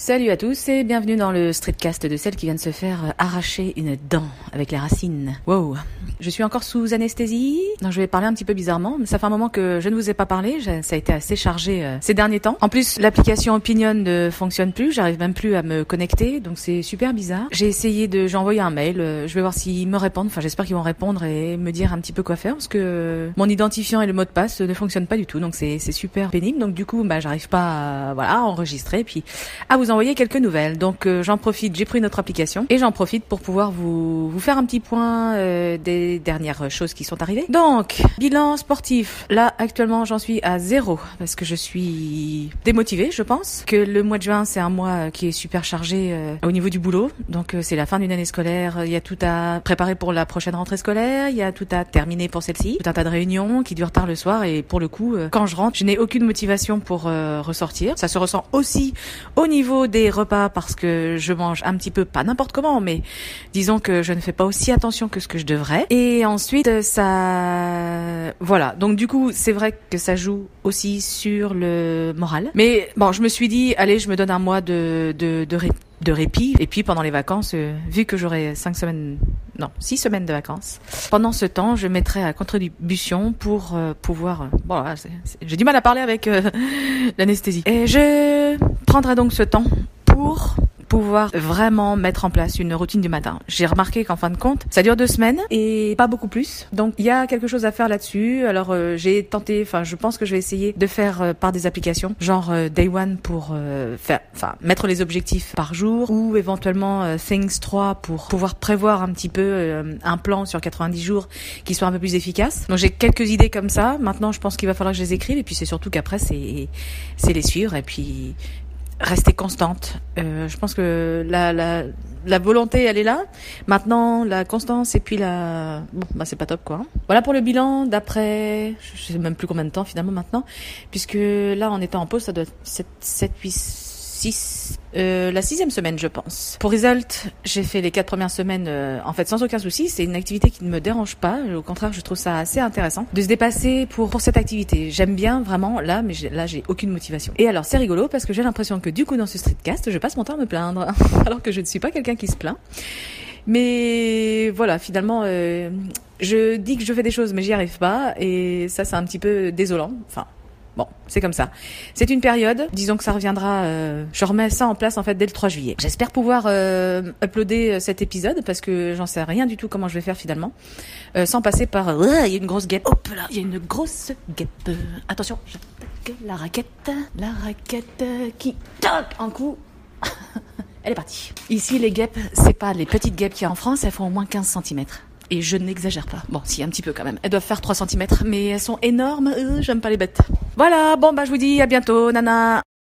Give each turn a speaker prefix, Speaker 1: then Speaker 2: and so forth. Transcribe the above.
Speaker 1: Salut à tous et bienvenue dans le streetcast de celle qui vient de se faire arracher une dent avec les racines. Wow. Je suis encore sous anesthésie, donc je vais parler un petit peu bizarrement, mais ça fait un moment que je ne vous ai pas parlé, ça a été assez chargé ces derniers temps. En plus, l'application Opinion ne fonctionne plus, j'arrive même plus à me connecter, donc c'est super bizarre. J'ai envoyé un mail, je vais voir s'ils me répondent, enfin j'espère qu'ils vont répondre et me dire un petit peu quoi faire, parce que mon identifiant et le mot de passe ne fonctionnent pas du tout, donc c'est super pénible, donc du coup j'arrive pas à enregistrer, puis à vous envoyer quelques nouvelles. Donc j'en profite, j'ai pris notre application et j'en profite pour pouvoir vous faire un petit point des dernières choses qui sont arrivées. Donc, bilan sportif. Là, actuellement, j'en suis à 0 parce que je suis démotivée, je pense. Que le mois de juin, c'est un mois qui est super chargé au niveau du boulot. Donc, c'est la fin d'une année scolaire. Il y a tout à préparer pour la prochaine rentrée scolaire. Il y a tout à terminer pour celle-ci. Tout un tas de réunions qui durent tard le soir. Et pour le coup, quand je rentre, je n'ai aucune motivation pour ressortir. Ça se ressent aussi au niveau des repas parce que je mange un petit peu, pas n'importe comment, mais disons que je ne fais pas aussi attention que ce que je devrais. Et ensuite, voilà. Donc du coup, c'est vrai que ça joue aussi sur le moral. Mais bon, je me suis dit, allez, je me donne un mois de répit. Et puis pendant les vacances, vu que j'aurai 6 semaines de vacances, pendant ce temps, je mettrai à contribution pour pouvoir... Bon, là, j'ai du mal à parler avec l'anesthésie. Et je prendrai donc ce temps pour pouvoir vraiment mettre en place une routine du matin. J'ai remarqué qu'en fin de compte, ça dure 2 semaines et pas beaucoup plus. Donc il y a quelque chose à faire là-dessus. Alors j'ai tenté, je pense que je vais essayer de faire par des applications, genre Day One pour mettre les objectifs par jour, ou éventuellement Things 3 pour pouvoir prévoir un petit peu un plan sur 90 jours qui soit un peu plus efficace. Donc j'ai quelques idées comme ça. Maintenant, je pense qu'il va falloir que je les écrive et puis c'est surtout qu'après c'est les suivre et puis rester constante. Je pense que la volonté, elle est là. Maintenant, la constance et puis c'est pas top, quoi. Voilà pour le bilan d'après, je sais même plus combien de temps finalement maintenant, puisque là, en étant en pause, ça doit être 7, 8, 6, la 6e semaine, je pense. Pour Result, j'ai fait les 4 premières semaines, sans aucun souci. C'est une activité qui ne me dérange pas. Au contraire, je trouve ça assez intéressant de se dépasser pour cette activité. J'aime bien vraiment là, mais j'ai aucune motivation. Et alors, c'est rigolo parce que j'ai l'impression que du coup, dans ce streetcast, je passe mon temps à me plaindre, alors que je ne suis pas quelqu'un qui se plaint. Mais voilà, finalement, je dis que je fais des choses, mais j'y arrive pas, et ça, c'est un petit peu désolant. Bon, c'est comme ça. C'est une période, disons que ça reviendra, je remets ça en place dès le 3 juillet. J'espère pouvoir uploader cet épisode parce que j'en sais rien du tout comment je vais faire finalement. Sans passer par... Il y a une grosse guêpe. Hop là, il y a une grosse guêpe. Attention, j'attaque la raquette qui toque un coup. Elle est partie. Ici, les guêpes, c'est pas les petites guêpes qu'il y a en France, elles font au moins 15 cm. Et je n'exagère pas. Bon, si, un petit peu quand même. Elles doivent faire 3 cm, mais elles sont énormes. J'aime pas les bêtes. Voilà, je vous dis à bientôt, nana.